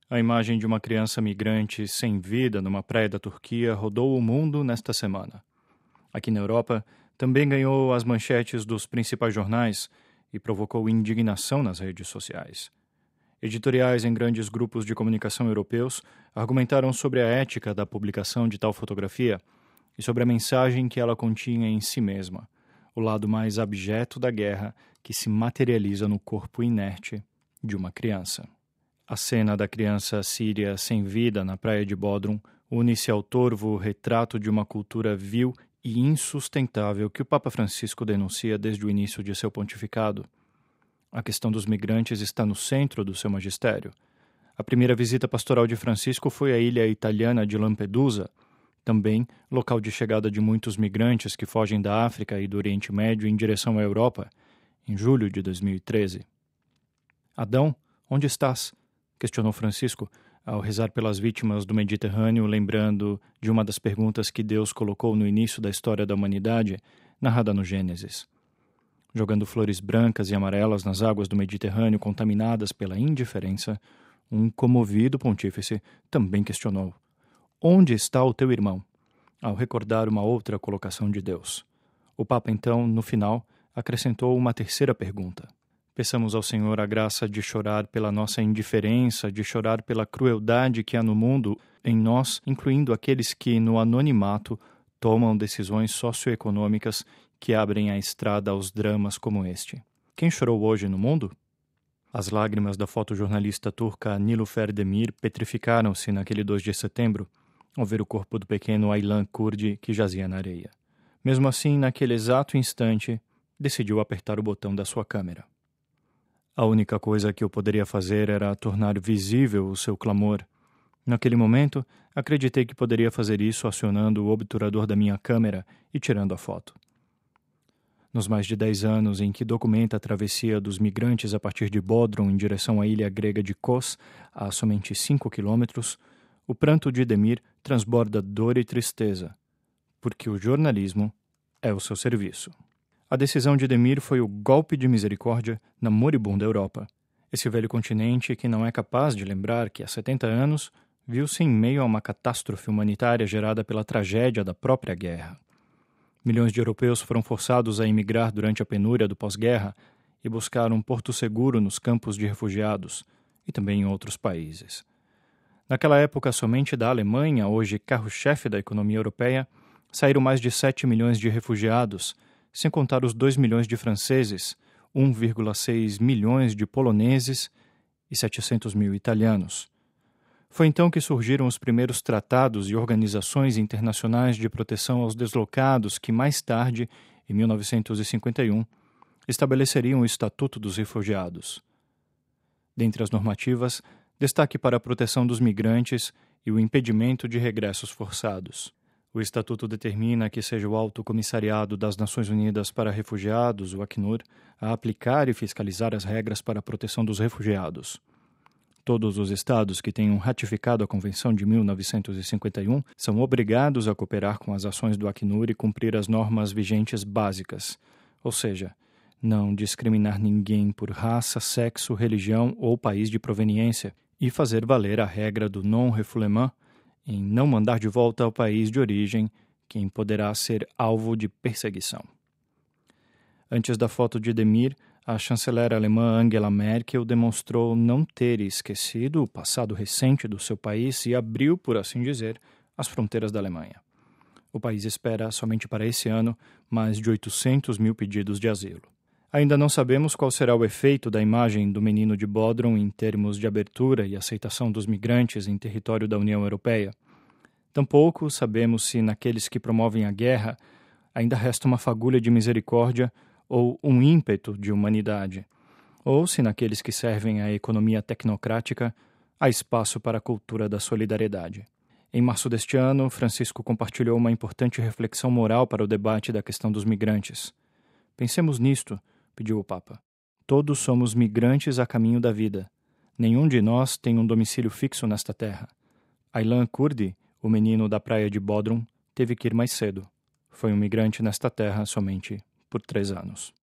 A imagem de uma criança migrante sem vida numa praia da Turquia rodou o mundo nesta semana. Aqui na Europa, também ganhou as manchetes dos principais jornais e provocou indignação nas redes sociais. Editoriais em grandes grupos de comunicação europeus argumentaram sobre a ética da publicação de tal fotografia e sobre a mensagem que ela continha em si mesma, o lado mais abjeto da guerra que se materializa no corpo inerte de uma criança. A cena da criança síria sem vida na praia de Bodrum une-se ao torvo retrato de uma cultura vil e insustentável que o Papa Francisco denuncia desde o início de seu pontificado. A questão dos migrantes está no centro do seu magistério. A primeira visita pastoral de Francisco foi à ilha italiana de Lampedusa, também local de chegada de muitos migrantes que fogem da África e do Oriente Médio em direção à Europa, em julho de 2013. Adão, onde estás? Questionou Francisco ao rezar pelas vítimas do Mediterrâneo, lembrando de uma das perguntas que Deus colocou no início da história da humanidade, narrada no Gênesis. Jogando flores brancas e amarelas nas águas do Mediterrâneo contaminadas pela indiferença, um comovido pontífice também questionou: onde está o teu irmão? Ao recordar uma outra colocação de Deus. O Papa, então, no final, acrescentou uma terceira pergunta. Peçamos ao Senhor a graça de chorar pela nossa indiferença, de chorar pela crueldade que há no mundo, em nós, incluindo aqueles que, no anonimato, tomam decisões socioeconômicas que abrem a estrada aos dramas como este. Quem chorou hoje no mundo? As lágrimas da fotojornalista turca Nilüfer Demir petrificaram-se naquele 2 de setembro, ao ver o corpo do pequeno Aylan Kurdi que jazia na areia. Mesmo assim, naquele exato instante, decidiu apertar o botão da sua câmera. A única coisa que eu poderia fazer era tornar visível o seu clamor. Naquele momento, acreditei que poderia fazer isso acionando o obturador da minha câmera e tirando a foto. Nos mais de 10 anos em que documenta a travessia dos migrantes a partir de Bodrum em direção à ilha grega de Kos, a somente 5 quilômetros, o pranto de Demir transborda dor e tristeza, porque o jornalismo é o seu serviço. A decisão de Demir foi o golpe de misericórdia na moribunda Europa. Esse velho continente que não é capaz de lembrar que há 70 anos viu-se em meio a uma catástrofe humanitária gerada pela tragédia da própria guerra. Milhões de europeus foram forçados a emigrar durante a penúria do pós-guerra e buscar um porto seguro nos campos de refugiados e também em outros países. Naquela época, somente da Alemanha, hoje carro-chefe da economia europeia, saíram mais de 7 milhões de refugiados, sem contar os 2 milhões de franceses, 1,6 milhões de poloneses e 700 mil italianos. Foi então que surgiram os primeiros tratados e organizações internacionais de proteção aos deslocados que, mais tarde, em 1951, estabeleceriam o Estatuto dos Refugiados. Dentre as normativas, destaque para a proteção dos migrantes e o impedimento de regressos forçados. O Estatuto determina que seja o Alto Comissariado das Nações Unidas para Refugiados, o Acnur, a aplicar e fiscalizar as regras para a proteção dos refugiados. Todos os Estados que tenham ratificado a Convenção de 1951 são obrigados a cooperar com as ações do Acnur e cumprir as normas vigentes básicas, ou seja, não discriminar ninguém por raça, sexo, religião ou país de proveniência e fazer valer a regra do non-refoulement, em não mandar de volta ao país de origem quem poderá ser alvo de perseguição. Antes da foto de Demir, a chanceler alemã Angela Merkel demonstrou não ter esquecido o passado recente do seu país e abriu, por assim dizer, as fronteiras da Alemanha. O país espera, somente para esse ano, mais de 800 mil pedidos de asilo. Ainda não sabemos qual será o efeito da imagem do menino de Bodrum em termos de abertura e aceitação dos migrantes em território da União Europeia. Tampouco sabemos se naqueles que promovem a guerra ainda resta uma fagulha de misericórdia ou um ímpeto de humanidade, ou se naqueles que servem à economia tecnocrática há espaço para a cultura da solidariedade. Em março deste ano, Francisco compartilhou uma importante reflexão moral para o debate da questão dos migrantes. Pensemos nisto, pediu o Papa. Todos somos migrantes a caminho da vida. Nenhum de nós tem um domicílio fixo nesta terra. Aylan Kurdi, o menino da praia de Bodrum, teve que ir mais cedo. Foi um migrante nesta terra somente por 3 anos.